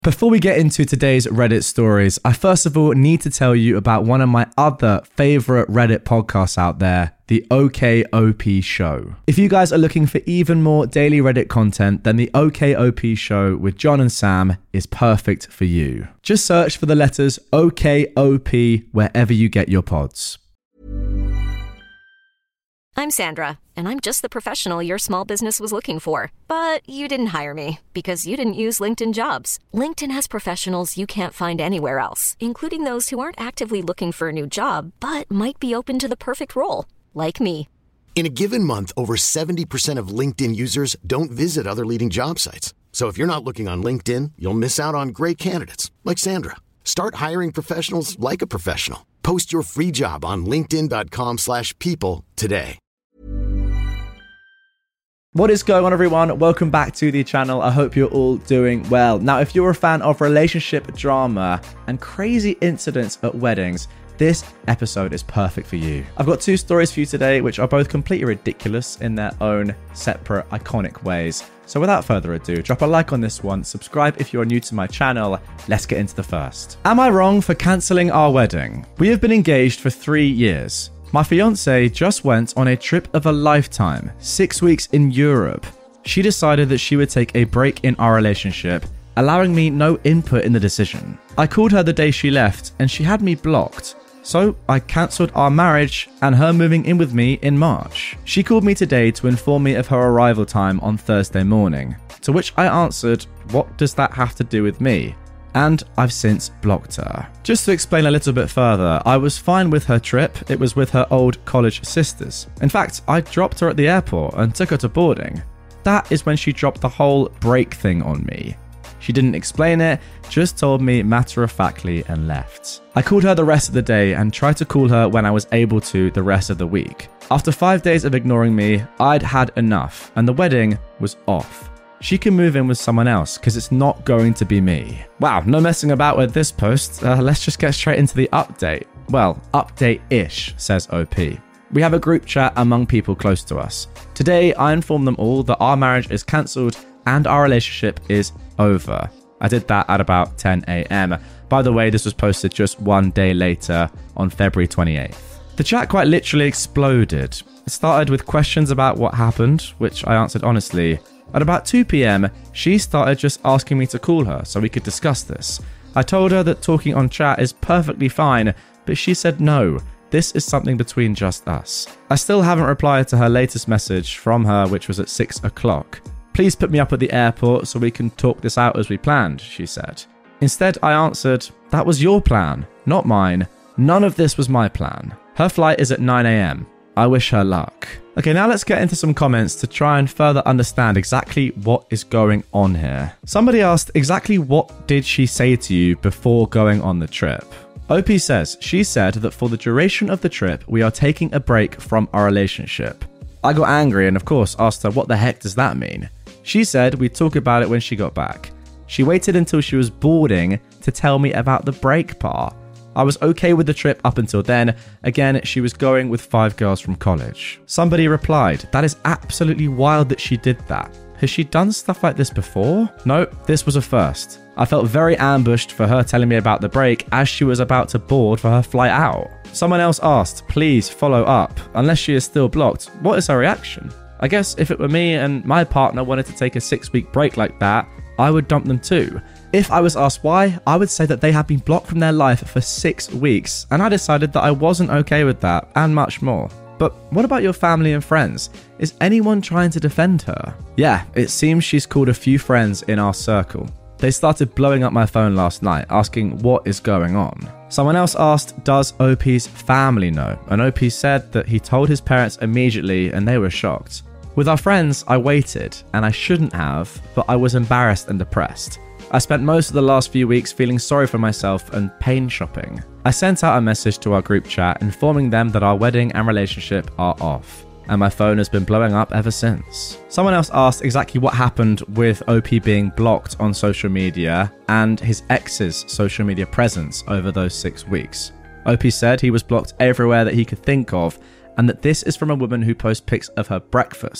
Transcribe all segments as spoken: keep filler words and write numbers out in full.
Before we get into today's Reddit stories, I first of all need to tell you about one of my other favorite Reddit podcasts out there, the O K O P Show. If you guys are looking for even more daily Reddit content, then the O K O P Show with John and Sam is perfect for you. Just search for the letters O K O P wherever you get your pods. I'm Sandra, and I'm just the professional your small business was looking for. But you didn't hire me because you didn't use LinkedIn Jobs. LinkedIn has professionals you can't find anywhere else, including those who aren't actively looking for a new job, but might be open to the perfect role, like me. In a given month, over seventy percent of LinkedIn users don't visit other leading job sites. So if you're not looking on LinkedIn, you'll miss out on great candidates, like Sandra. Start hiring professionals like a professional. Post your free job on linkedin.com slash people today. What is going on, everyone? Welcome back to the channel. I hope you're all doing well. Now, if you're a fan of relationship drama and crazy incidents at weddings, this episode is perfect for you. I've got two stories for you today, which are both completely ridiculous in their own separate, iconic ways. So without further ado, drop a like on this one, subscribe if you're new to my channel. Let's get into the first. Am I wrong for cancelling our wedding? We have been engaged for three years. My fiance just went on a trip of a lifetime, six weeks in Europe. She decided that she would take a break in our relationship, allowing me no input in the decision. I called her the day she left and she had me blocked. So I cancelled our marriage and her moving in with me in March. She called me today to inform me of her arrival time on Thursday morning, to which I answered, what does that have to do with me? And I've since blocked her. Just to explain a little bit further, I was fine with her trip. It was with her old college sisters. In fact, I dropped her at the airport and took her to boarding. That is when she dropped the whole break thing on me. She didn't explain it, just told me matter-of-factly and left. I called her the rest of the day and tried to call her when I was able to the rest of the week. After five days of ignoring me, I'd had enough and the wedding was off. She can move in with someone else because it's not going to be me. Wow, no messing about with this post. Uh, let's just get straight into the update. Well, update-ish, says O P. We have a group chat among people close to us. Today, I informed them all that our marriage is cancelled and our relationship is over. I did that at about ten a.m. By the way, this was posted just one day later on February twenty-eighth. The chat quite literally exploded. It started with questions about what happened, which I answered honestly. At about two p.m, she started just asking me to call her so we could discuss this. I told her that talking on chat is perfectly fine, but she said no. This is something between just us. I still haven't replied to her latest message from her, which was at six o'clock. Please put me up at the airport so we can talk this out as we planned, she said. Instead, I answered, that was your plan, not mine. None of this was my plan. Her flight is at nine a.m. I wish her luck. Okay, now let's get into some comments to try and further understand exactly what is going on here. Somebody asked, exactly what did she say to you before going on the trip? O P says, she said that for the duration of the trip, we are taking a break from our relationship. I got angry and of course asked her, what the heck does that mean? She said we'd talk about it when she got back. She waited until she was boarding to tell me about the break part. I was okay with the trip up until then. Again, she was going with five girls from college. Somebody replied, that is absolutely wild that she did that. Has she done stuff like this before? No, this was a first. I felt very ambushed for her telling me about the break as she was about to board for her flight out. Someone else asked, please follow up. Unless she is still blocked, what is her reaction? I guess if it were me and my partner wanted to take a six-week break like that, I would dump them too. If I was asked why, I would say that they had been blocked from their life for six weeks, and I decided that I wasn't okay with that, and much more. But what about your family and friends? Is anyone trying to defend her? Yeah, it seems she's called a few friends in our circle. They started blowing up my phone last night, asking what is going on. Someone else asked, does O P's family know? And O P said that he told his parents immediately and they were shocked. With our friends, I waited, and I shouldn't have, but I was embarrassed and depressed. I spent most of the last few weeks feeling sorry for myself and pain shopping. I sent out a message to our group chat informing them that our wedding and relationship are off, and my phone has been blowing up ever since. Someone else asked exactly what happened with O P being blocked on social media and his ex's social media presence over those six weeks. O P said he was blocked everywhere that he could think of, and that this is from a woman who posts pics of her breakfast.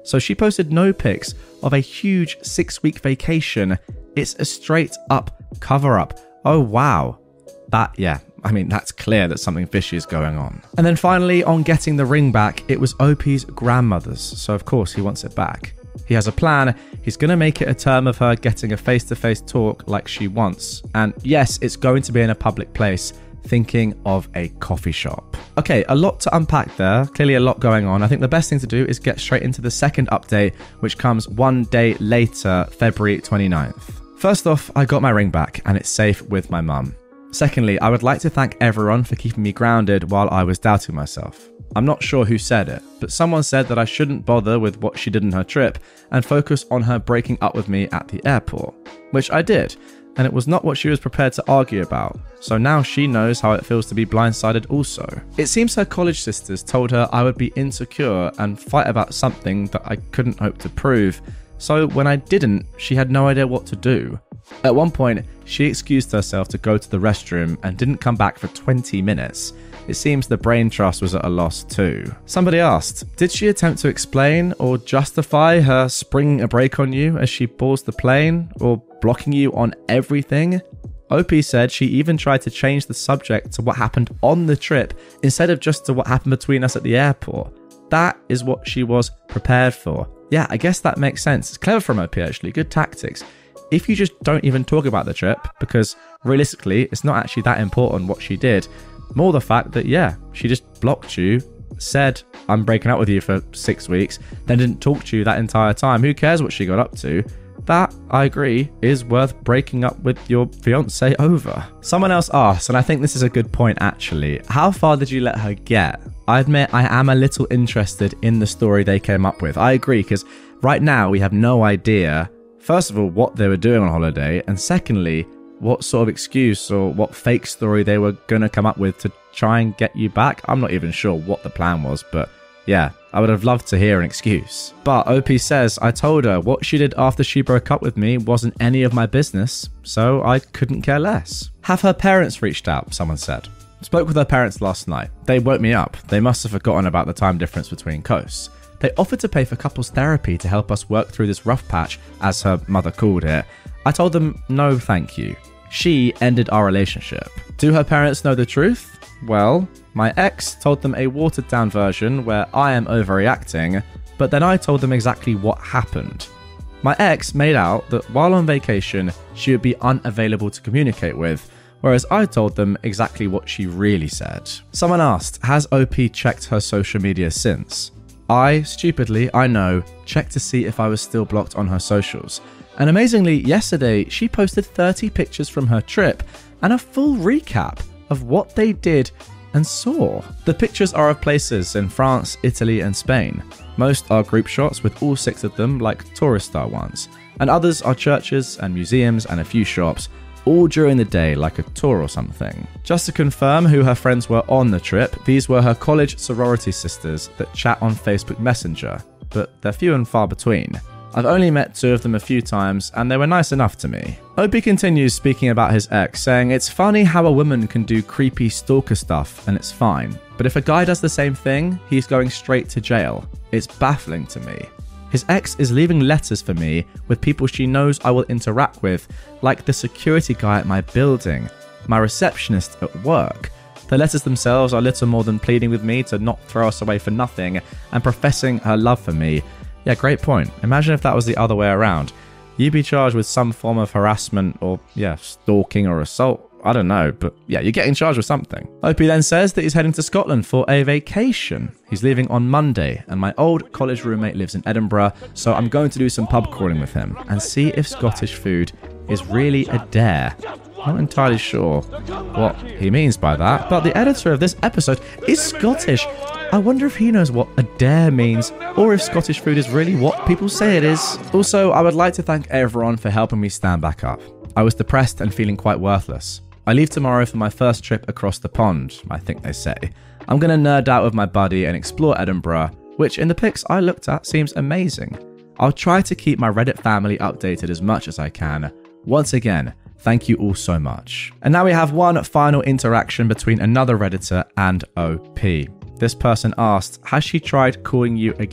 So she posted no pics of a huge six-week vacation. It's a straight-up cover-up. Oh, wow. That, yeah, I mean, that's clear that something fishy is going on. And then finally, on getting the ring back, it was O P's grandmother's, so of course he wants it back. He has a plan. He's going to make it a term of her getting a face-to-face talk like she wants. And yes, it's going to be in a public place, thinking of a coffee shop. Okay, a lot to unpack there. Clearly a lot going on. I think the best thing to do is get straight into the second update, which comes one day later, February twenty-ninth. First off, I got my ring back and it's safe with my mum. Secondly, I would like to thank everyone for keeping me grounded while I was doubting myself. I'm not sure who said it, but someone said that I shouldn't bother with what she did in her trip and focus on her breaking up with me at the airport, which I did, and it was not what she was prepared to argue about, so now she knows how it feels to be blindsided also. It seems her college sisters told her I would be insecure and fight about something that I couldn't hope to prove, so when I didn't, she had no idea what to do. At one point, she excused herself to go to the restroom and didn't come back for twenty minutes. It seems the brain trust was at a loss too. Somebody asked, did she attempt to explain or justify her springing a brake on you as she paused the plane or blocking you on everything? O P said she even tried to change the subject to what happened on the trip instead of just to what happened between us at the airport. That is what she was prepared for. Yeah, I guess that makes sense. It's clever from O P actually, good tactics. If you just don't even talk about the trip, because realistically, it's not actually that important what she did, more the fact that, yeah, she just blocked you, said, I'm breaking up with you for six weeks, then didn't talk to you that entire time. Who cares what she got up to? That, I agree, is worth breaking up with your fiance over. Someone else asked, and I think this is a good point actually, how far did you let her get? I admit I am a little interested in the story they came up with. I agree, because right now we have no idea, first of all, what they were doing on holiday, and secondly, what sort of excuse or what fake story they were going to come up with to try and get you back. I'm not even sure what the plan was, but yeah, I would have loved to hear an excuse. But O P says, I told her what she did after she broke up with me wasn't any of my business, so I couldn't care less. Have her parents reached out, someone said. Spoke with her parents last night. They woke me up. They must have forgotten about the time difference between coasts. They offered to pay for couples therapy to help us work through this rough patch, as her mother called it. I told them, no thank you. She ended our relationship. Do her parents know the truth? Well, my ex told them a watered down version where I am overreacting, but then I told them exactly what happened. My ex made out that while on vacation, she would be unavailable to communicate with, whereas I told them exactly what she really said. Someone asked, has O P checked her social media since? I, stupidly, I know, checked to see if I was still blocked on her socials. And amazingly, yesterday, she posted thirty pictures from her trip and a full recap of what they did and saw. The pictures are of places in France, Italy, and Spain. Most are group shots with all six of them like tourist-style ones. And others are churches and museums and a few shops, all during the day like a tour or something. Just to confirm who her friends were on the trip, these were her college sorority sisters that chat on Facebook Messenger, but they're few and far between. I've only met two of them a few times, and they were nice enough to me. O P continues speaking about his ex, saying it's funny how a woman can do creepy stalker stuff and it's fine, but if a guy does the same thing, he's going straight to jail. It's baffling to me. His ex is leaving letters for me with people she knows I will interact with, like the security guy at my building, my receptionist at work. The letters themselves are little more than pleading with me to not throw us away for nothing and professing her love for me. Yeah, great point. Imagine if that was the other way around. You'd be charged with some form of harassment or, yeah, stalking or assault. I don't know, but yeah, you're getting charged with something. O P then says that he's heading to Scotland for a vacation. He's leaving on Monday, and my old college roommate lives in Edinburgh, so I'm going to do some pub crawling with him and see if Scottish food is really a dare. Not entirely sure what he means by that, but the editor of this episode is Scottish. I wonder if he knows what a dare means, or if Scottish food is really what people say it is. Also, I would like to thank everyone for helping me stand back up. I was depressed and feeling quite worthless. I leave tomorrow for my first trip across the pond, I think they say. I'm going to nerd out with my buddy and explore Edinburgh, which in the pics I looked at seems amazing. I'll try to keep my Reddit family updated as much as I can. Once again, thank you all so much. And now we have one final interaction between another Redditor and O P. This person asked, has she tried calling you again?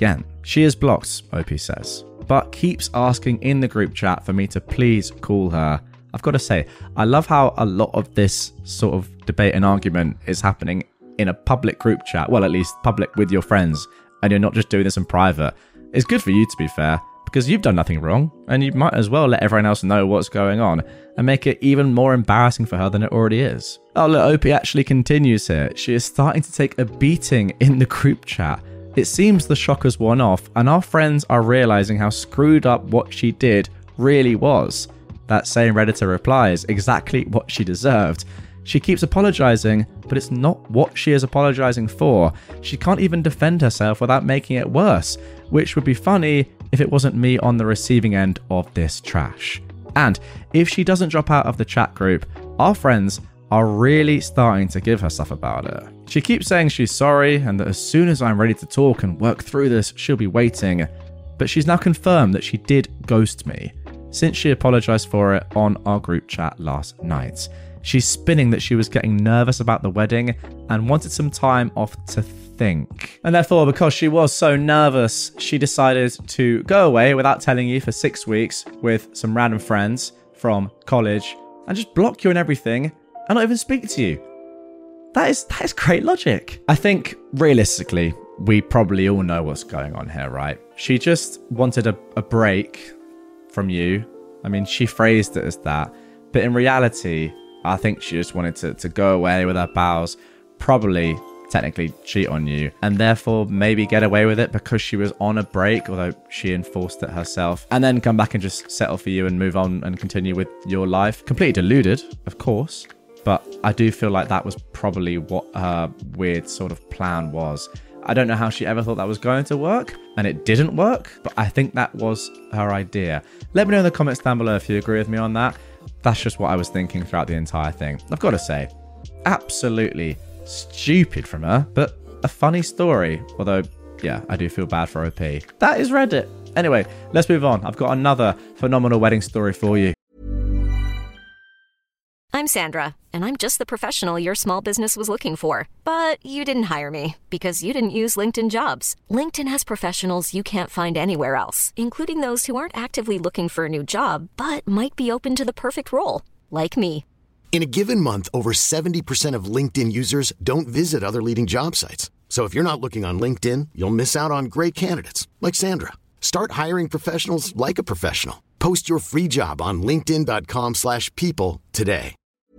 She is blocked, O P says, but keeps asking in the group chat for me to please call her. I've got to say, I love how a lot of this sort of debate and argument is happening in a public group chat. Well, at least public with your friends, and you're not just doing this in private. It's good for you, to be fair, because you've done nothing wrong, and you might as well let everyone else know what's going on and make it even more embarrassing for her than it already is. Oh, look, O P actually continues here. She is starting to take a beating in the group chat. It seems the shock has worn off, and our friends are realizing how screwed up what she did really was. That same Redditor replies exactly what she deserved. She keeps apologizing, but it's not what she is apologizing for. She can't even defend herself without making it worse, which would be funny if it wasn't me on the receiving end of this trash. And if she doesn't drop out of the chat group, our friends are really starting to give her stuff about it. She keeps saying she's sorry and that as soon as I'm ready to talk and work through this, she'll be waiting. But she's now confirmed that she did ghost me, since she apologized for it on our group chat last night. She's spinning that she was getting nervous about the wedding and wanted some time off to think. And therefore, because she was so nervous, she decided to go away without telling you for six weeks with some random friends from college and just block you and everything and not even speak to you. That is that is great logic. I think, realistically, we probably all know what's going on here, right? She just wanted a, a break from you. I mean, she phrased it as that. But in reality, I think she just wanted to, to go away with her pals, probably technically cheat on you, and therefore maybe get away with it because she was on a break, although she enforced it herself, and then come back and just settle for you and move on and continue with your life. Completely deluded, of course, but I do feel like that was probably what her weird sort of plan was. I don't know how she ever thought that was going to work, and it didn't work, but I think that was her idea. Let me know in the comments down below if you agree with me on that. That's just what I was thinking throughout the entire thing. I've got to say, absolutely stupid from her, but a funny story. Although, yeah, I do feel bad for O P. That is Reddit. Anyway, let's move on. I've got another phenomenal wedding story for you. I'm Sandra, and I'm just the professional your small business was looking for. But you didn't hire me because you didn't use LinkedIn Jobs. LinkedIn has professionals you can't find anywhere else, including those who aren't actively looking for a new job, but might be open to the perfect role, like me. In a given month, over seventy percent of LinkedIn users don't visit other leading job sites. So if you're not looking on LinkedIn, you'll miss out on great candidates like Sandra. Start hiring professionals like a professional. Post your free job on linkedin dot com slash people today.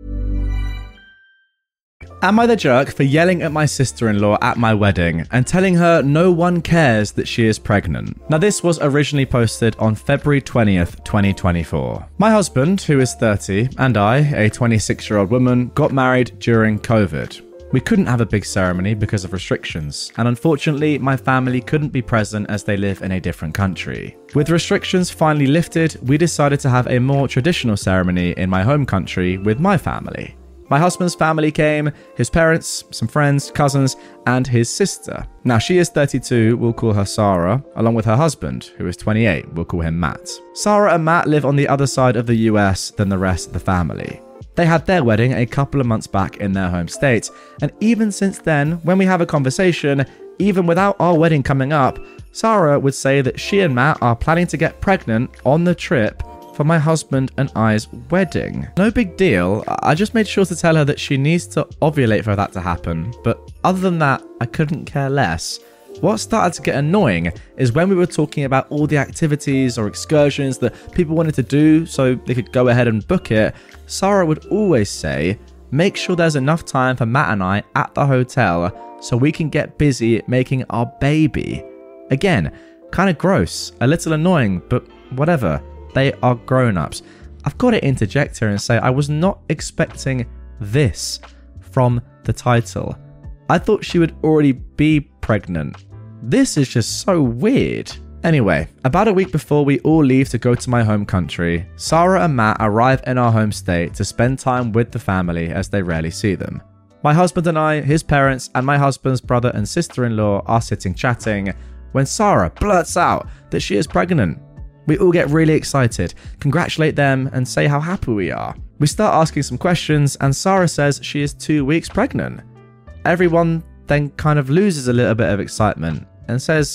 Am I the jerk for yelling at my sister-in-law at my wedding and telling her no one cares that she is pregnant? Now, this was originally posted on February twentieth, twenty twenty-four. My husband, who is thirty, and I, a twenty-six-year-old woman, got married during COVID. We couldn't have a big ceremony because of restrictions, and unfortunately, my family couldn't be present as they live in a different country. With restrictions finally lifted, we decided to have a more traditional ceremony in my home country with my family. My husband's family came, his parents, some friends, cousins, and his sister. Now, she is thirty-two, we'll call her Sarah, along with her husband, who is twenty-eight, we'll call him Matt. Sarah and Matt live on the other side of the U S than the rest of the family. They had their wedding a couple of months back in their home state, and even since then, when we have a conversation, even without our wedding coming up, Sarah would say that she and Matt are planning to get pregnant on the trip for my husband and I's wedding. No big deal, I just made sure to tell her that she needs to ovulate for that to happen, but other than that, I couldn't care less. What started to get annoying is when we were talking about all the activities or excursions that people wanted to do so they could go ahead and book it, Sarah would always say, make sure there's enough time for Matt and I at the hotel so we can get busy making our baby. Again, kind of gross, a little annoying, but whatever. They are grown-ups. I've got to interject here and say I was not expecting this from the title. I thought she would already be pregnant. This is just so weird. Anyway, about a week before we all leave to go to my home country, Sarah and Matt arrive in our home state to spend time with the family as they rarely see them. My husband and I, his parents, and my husband's brother and sister-in-law are sitting chatting when Sarah blurts out that she is pregnant. We all get really excited, congratulate them, and say how happy we are. We start asking some questions, and Sarah says she is two weeks pregnant. Everyone then kind of loses a little bit of excitement and says,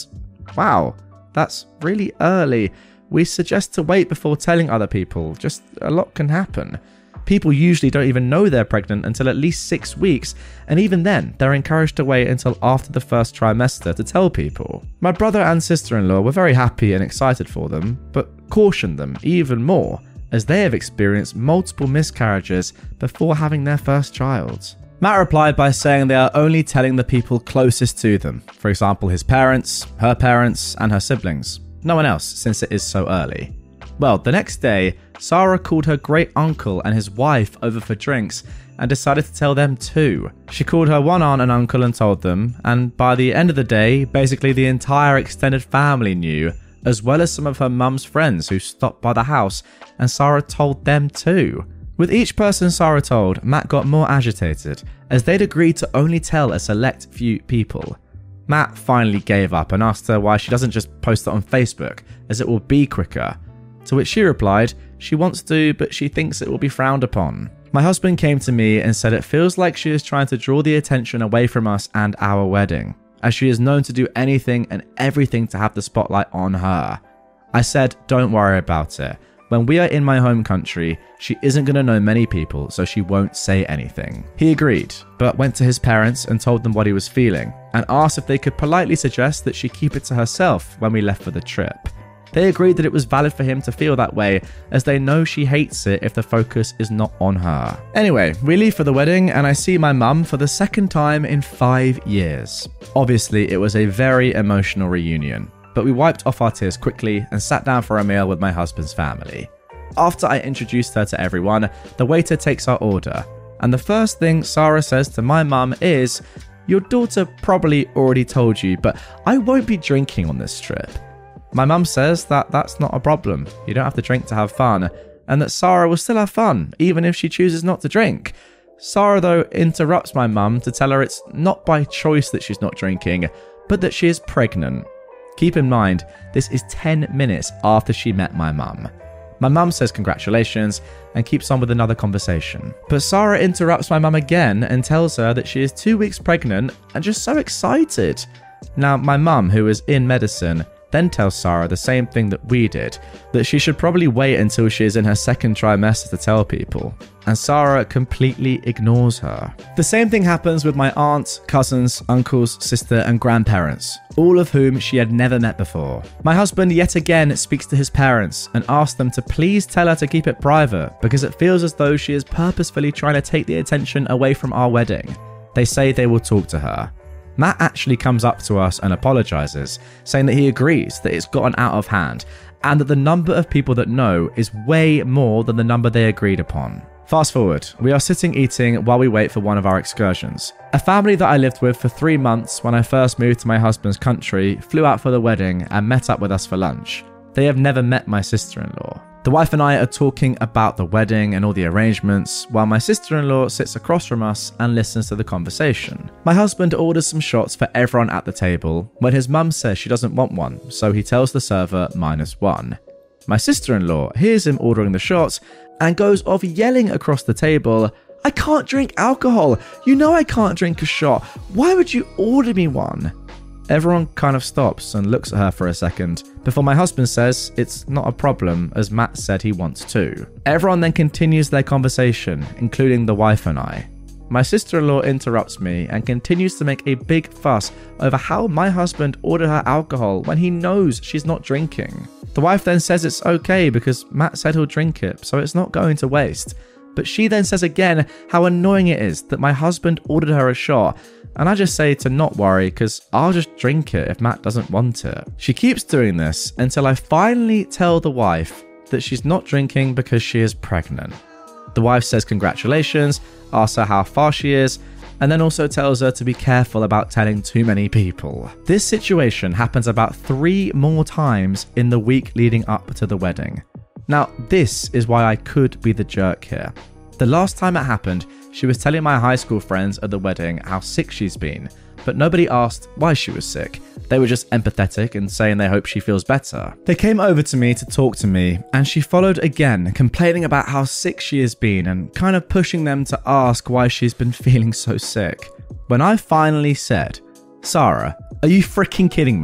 Wow, that's really early. We suggest to wait before telling other people. Just a lot can happen. People usually don't even know they're pregnant until at least six weeks, and even then, they're encouraged to wait until after the first trimester to tell people. My brother and sister-in-law were very happy and excited for them, but cautioned them even more, as they have experienced multiple miscarriages before having their first child. Matt replied by saying they are only telling the people closest to them, for example his parents, her parents, and her siblings. No one else, since it is so early. Well, the next day, Sarah called her great uncle and his wife over for drinks and decided to tell them too. She called her one aunt and uncle and told them, and by the end of the day, basically the entire extended family knew, as well as some of her mum's friends who stopped by the house, and Sarah told them too. With each person Sarah told, Matt got more agitated, as they'd agreed to only tell a select few people. Matt finally gave up and asked her why she doesn't just post it on Facebook, as it will be quicker. To which she replied, she wants to, but she thinks it will be frowned upon. My husband came to me and said it feels like she is trying to draw the attention away from us and our wedding, as she is known to do anything and everything to have the spotlight on her. I said, don't worry about it. When we are in my home country, she isn't going to know many people, so she won't say anything. He agreed, but went to his parents and told them what he was feeling, and asked if they could politely suggest that she keep it to herself when we left for the trip. They agreed that it was valid for him to feel that way, as they know she hates it if the focus is not on her. Anyway, we leave for the wedding, and I see my mum for the second time in five years. Obviously, it was a very emotional reunion, but we wiped off our tears quickly and sat down for a meal with my husband's family. After I introduced her to everyone, the waiter takes our order, and the first thing Sarah says to my mum is, "Your daughter probably already told you, but I won't be drinking on this trip." My mum says that that's not a problem, you don't have to drink to have fun, and that Sarah will still have fun, even if she chooses not to drink. Sarah, though, interrupts my mum to tell her it's not by choice that she's not drinking, but that she is pregnant. Keep in mind, this is ten minutes after she met my mum. My mum says congratulations and keeps on with another conversation. But Sarah interrupts my mum again and tells her that she is two weeks pregnant and just so excited. Now, my mum, who is in medicine, then tells Sarah the same thing that we did, that she should probably wait until she is in her second trimester to tell people, and Sarah completely ignores her. The same thing happens with my aunt, cousins, uncles, sister and grandparents, all of whom she had never met before. My husband yet again speaks to his parents and asks them to please tell her to keep it private, because it feels as though she is purposefully trying to take the attention away from our wedding. They say they will talk to her. Matt actually comes up to us and apologizes, saying that he agrees that it's gotten out of hand and that the number of people that know is way more than the number they agreed upon. Fast forward, we are sitting eating while we wait for one of our excursions. A family that I lived with for three months when I first moved to my husband's country flew out for the wedding and met up with us for lunch. They have never met my sister-in-law. The wife and I are talking about the wedding and all the arrangements, while my sister-in-law sits across from us and listens to the conversation. My husband orders some shots for everyone at the table, when his mum says she doesn't want one, so he tells the server minus one. My sister-in-law hears him ordering the shots and goes off yelling across the table, "I can't drink alcohol! You know I can't drink a shot! Why would you order me one?" Everyone kind of stops and looks at her for a second, before my husband says it's not a problem, as Matt said he wants to. Everyone then continues their conversation, including the wife and I. My sister-in-law interrupts me and continues to make a big fuss over how my husband ordered her alcohol when he knows she's not drinking. The wife then says it's okay because Matt said he'll drink it, so it's not going to waste. But she then says again how annoying it is that my husband ordered her a shot, and I just say to not worry because I'll just drink it if Matt doesn't want it. She keeps doing this until I finally tell the wife that she's not drinking because she is pregnant. The wife says congratulations, asks her how far she is, and then also tells her to be careful about telling too many people. This situation happens about three more times in the week leading up to the wedding. Now, this is why I could be the jerk here. The last time it happened, she was telling my high school friends at the wedding how sick she's been, but nobody asked why she was sick. They were just empathetic and saying they hope she feels better. They came over to me to talk to me, and she followed again, complaining about how sick she has been and kind of pushing them to ask why she's been feeling so sick. When I finally said, "Sarah, are you freaking kidding me?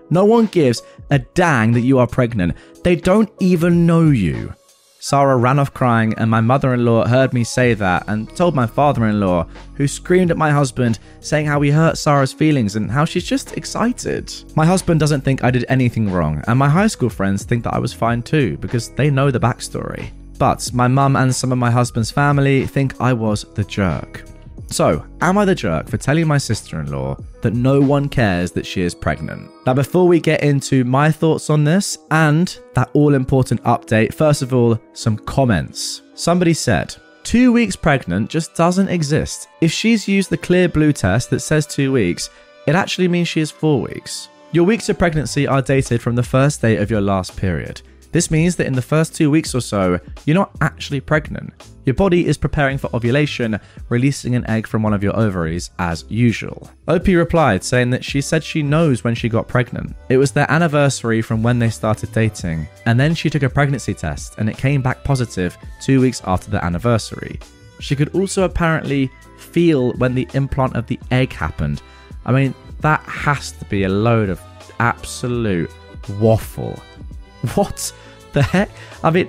No one gives a dang that you are pregnant. They don't even know you. Sarah ran off crying, and my mother-in-law heard me say that and told my father-in-law, who screamed at my husband, saying how he hurt Sarah's feelings and how she's just excited. My husband doesn't think I did anything wrong, and my high school friends think that I was fine too, because they know the backstory. But my mum and some of my husband's family think I was the jerk. So, am I the jerk for telling my sister-in-law that no one cares that she is pregnant? Now, before we get into my thoughts on this and that all-important update, first of all, some comments. Somebody said, two weeks pregnant just doesn't exist. If she's used the Clear Blue test that says two weeks, it actually means she is four weeks. Your weeks of pregnancy are dated from the first day of your last period. This means that in the first two weeks or so, you're not actually pregnant. Your body is preparing for ovulation, releasing an egg from one of your ovaries as usual. O P replied saying that she said she knows when she got pregnant. It was their anniversary from when they started dating, and then she took a pregnancy test and it came back positive two weeks after the anniversary. She could also apparently feel when the implant of the egg happened. I mean, that has to be a load of absolute waffle. What the heck? I mean,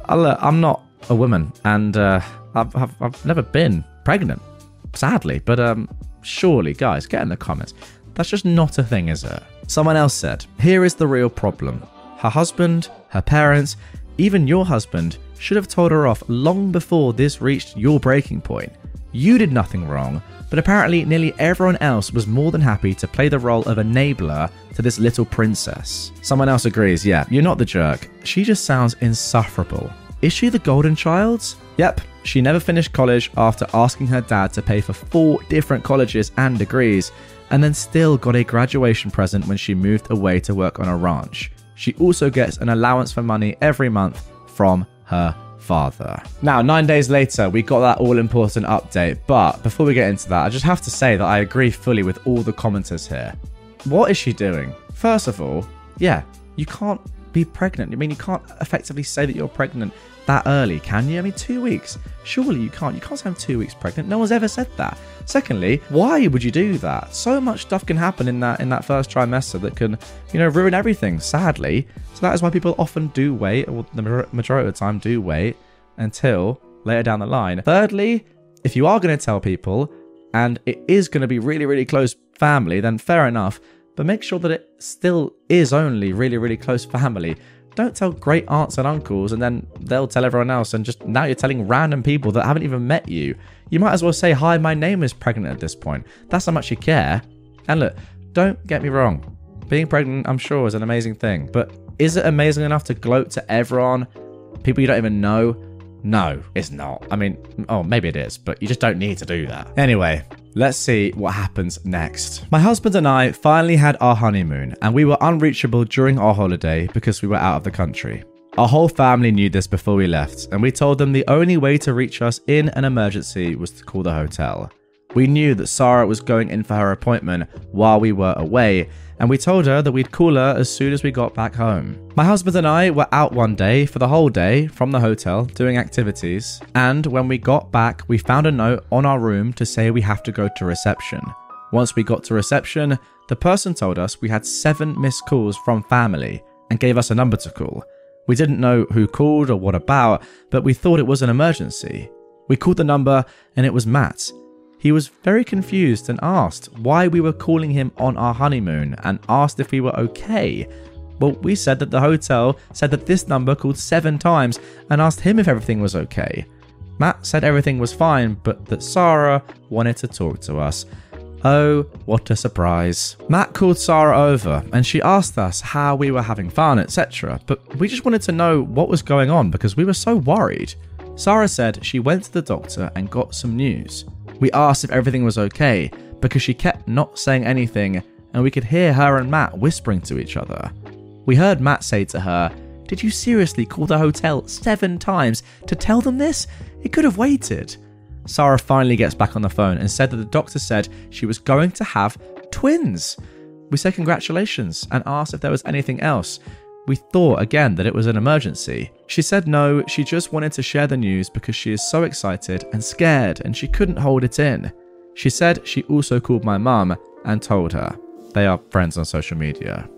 I'm not a woman, and uh, I've, I've I've never been pregnant, sadly. But um, surely, guys, get in the comments. That's just not a thing, is it? Someone else said, here is the real problem. Her husband, her parents, even your husband should have told her off long before this reached your breaking point. You did nothing wrong, but apparently nearly everyone else was more than happy to play the role of enabler to this little princess. Someone else agrees, yeah, you're not the jerk. She just sounds insufferable. Is she the golden child? Yep, she never finished college after asking her dad to pay for four different colleges and degrees, and then still got a graduation present when she moved away to work on a ranch. She also gets an allowance for money every month from her father. Now, nine days later, we got that all-important update, but before we get into that, I just have to say that I agree fully with all the commenters here. What is she doing? First of all, yeah, you can't be pregnant. I mean, you can't effectively say that you're pregnant that early, can you? I mean, two weeks. Surely you can't. You can't say I'm two weeks pregnant. No one's ever said that. Secondly, why would you do that? So much stuff can happen in that in that first trimester that can, you know, ruin everything, sadly. So that is why people often do wait, or the majority of the time do wait until later down the line. Thirdly, if you are going to tell people and it is going to be really, really close family, then fair enough. But make sure that it still is only really, really close family. Don't tell great aunts and uncles and then they'll tell everyone else, and just now you're telling random people that haven't even met you. You might as well say, hi, my name is pregnant at this point. That's how much you care. And look, don't get me wrong. Being pregnant, I'm sure, is an amazing thing. But is it amazing enough to gloat to everyone? People you don't even know? No, it's not. I mean, oh, maybe it is, but you just don't need to do that. Anyway, let's see what happens next. My husband and I finally had our honeymoon, and we were unreachable during our holiday because we were out of the country. Our whole family knew this before we left, and we told them the only way to reach us in an emergency was to call the hotel. We knew that Sarah was going in for her appointment while we were away, and we told her that we'd call her as soon as we got back home. My husband and I were out one day for the whole day from the hotel doing activities, and when we got back, we found a note on our room to say we have to go to reception. Once we got to reception, the person told us we had seven missed calls from family and gave us a number to call. We didn't know who called or what about, but we thought it was an emergency. We called the number and it was Matt. He was very confused and asked why we were calling him on our honeymoon and asked if we were okay. Well, we said that the hotel said that this number called seven times and asked him if everything was okay. Matt said everything was fine, but that Sarah wanted to talk to us. Oh, what a surprise. Matt called Sarah over and she asked us how we were having fun, et cetera. But we just wanted to know what was going on because we were so worried. Sarah said she went to the doctor and got some news. We asked if everything was okay because she kept not saying anything and we could hear her and Matt whispering to each other. We heard Matt say to her, "Did you seriously call the hotel seven times to tell them this? It could have waited." Sarah finally gets back on the phone and said that the doctor said she was going to have twins. We said congratulations and asked if there was anything else. We thought again that it was an emergency. She said no, she just wanted to share the news because she is so excited and scared and she couldn't hold it in. She said she also called my mum and told her. They are friends on social media.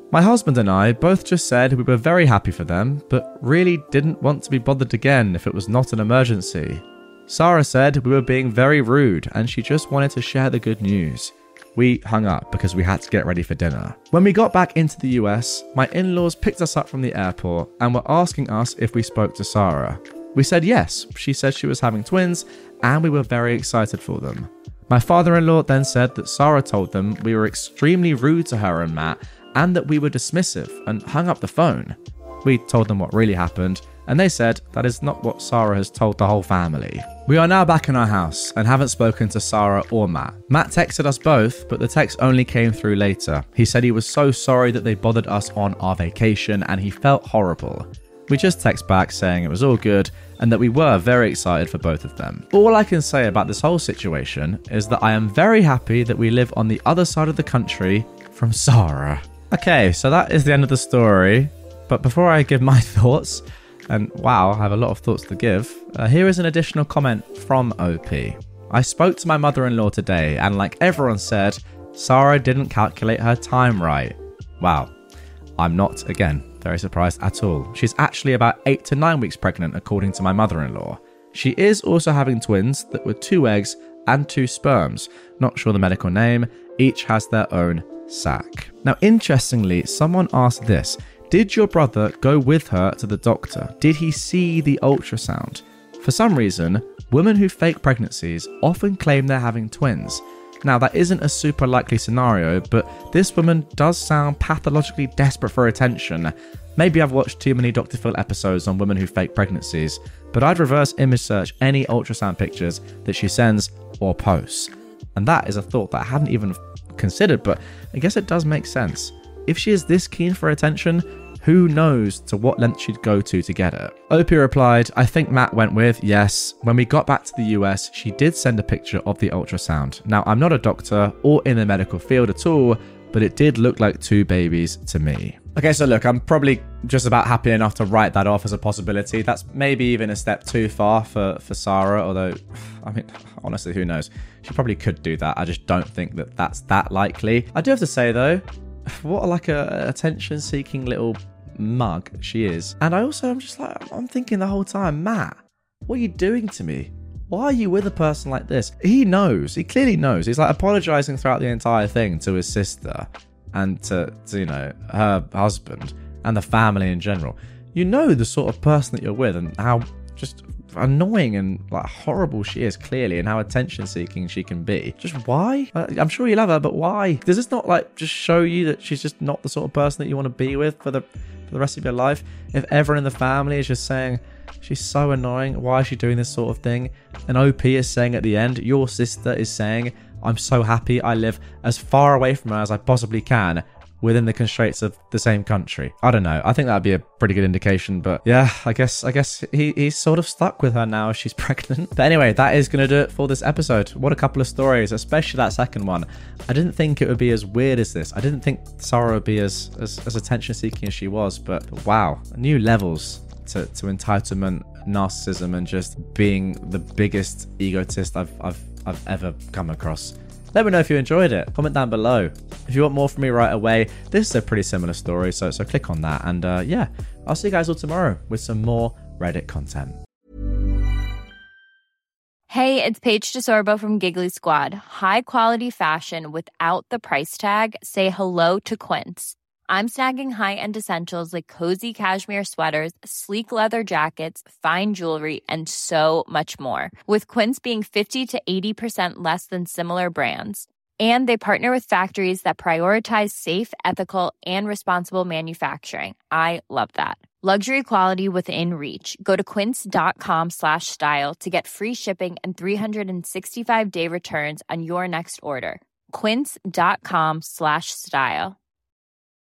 My husband and I both just said we were very happy for them, but really didn't want to be bothered again if it was not an emergency. Sarah said we were being very rude and she just wanted to share the good news. We hung up because we had to get ready for dinner. When we got back into the U S, my in-laws picked us up from the airport and were asking us if we spoke to Sarah. We said yes. She said she was having twins and we were very excited for them. My father-in-law then said that Sarah told them we were extremely rude to her and Matt and that we were dismissive and hung up the phone. We told them what really happened and they said that is not what Sarah has told the whole family. We are now back in our house and haven't spoken to Sarah or Matt. Matt texted us both, but the text only came through later. He said he was so sorry that they bothered us on our vacation and he felt horrible. We just text back saying it was all good and that we were very excited for both of them. All I can say about this whole situation is that I am very happy that we live on the other side of the country from Sarah. Okay, so that is the end of the story. But before I give my thoughts, and wow, I have a lot of thoughts to give, uh, here is an additional comment from O P. I spoke to my mother-in-law today and like everyone said, Sarah didn't calculate her time right. Wow, I'm not, again, very surprised at all. She's actually about eight to nine weeks pregnant according to my mother-in-law. She is also having twins that were two eggs and two sperms. Not sure the medical name. Each has their own sac. Now, interestingly, someone asked this. Did your brother go with her to the doctor? Did he see the ultrasound? For some reason, women who fake pregnancies often claim they're having twins. Now, that isn't a super likely scenario, but this woman does sound pathologically desperate for attention. Maybe I've watched too many Doctor Phil episodes on women who fake pregnancies, but I'd reverse image search any ultrasound pictures that she sends or posts. And that is a thought that I hadn't even considered, but I guess it does make sense. If she is this keen for attention, who knows to what length she'd go to to get it. O P replied, I think Matt went with, yes. When we got back to the U S, she did send a picture of the ultrasound. Now, I'm not a doctor or in the medical field at all, but it did look like two babies to me. Okay, so look, I'm probably just about happy enough to write that off as a possibility. That's maybe even a step too far for, for Sarah, although, I mean, honestly, who knows? She probably could do that. I just don't think that that's that likely. I do have to say, though, what like a attention-seeking little mug she is. And I also, I'm just like, I'm thinking the whole time, Matt, what are you doing to me? Why are you with a person like this? He knows. He clearly knows. He's like apologizing throughout the entire thing to his sister and to, to, you know, her husband and the family in general. You know the sort of person that you're with and how just annoying and like horrible she is, clearly, and how attention seeking she can be. Just why? Uh, I'm sure you love her, but why? Does this not like just show you that she's just not the sort of person that you want to be with for the for the rest of your life? If everyone in the family is just saying she's so annoying, why is she doing this sort of thing? And O P is saying at the end, your sister is saying, I'm so happy I live as far away from her as I possibly can within the constraints of the same country. I don't know. I think that'd be a pretty good indication, but yeah, I guess I guess he, he's sort of stuck with her now. She's pregnant. But anyway, that is going to do it for this episode. What a couple of stories, especially that second one. I didn't think it would be as weird as this. I didn't think Sarah would be as, as, as attention-seeking as she was, but wow, new levels to, to entitlement, narcissism, and just being the biggest egotist I've, I've, I've ever come across. Let me know if you enjoyed it. Comment down below. If you want more from me right away, this is a pretty similar story, so so click on that. And uh, yeah, I'll see you guys all tomorrow with some more Reddit content. Hey, it's Paige DeSorbo from Giggly Squad. High quality fashion without the price tag. Say hello to Quince. I'm snagging high-end essentials like cozy cashmere sweaters, sleek leather jackets, fine jewelry, and so much more. With Quince being fifty to eighty percent less than similar brands. And they partner with factories that prioritize safe, ethical, and responsible manufacturing. I love that. Luxury quality within reach. Go to quince.com slash style to get free shipping and three sixty-five day returns on your next order. Quince.com slash style.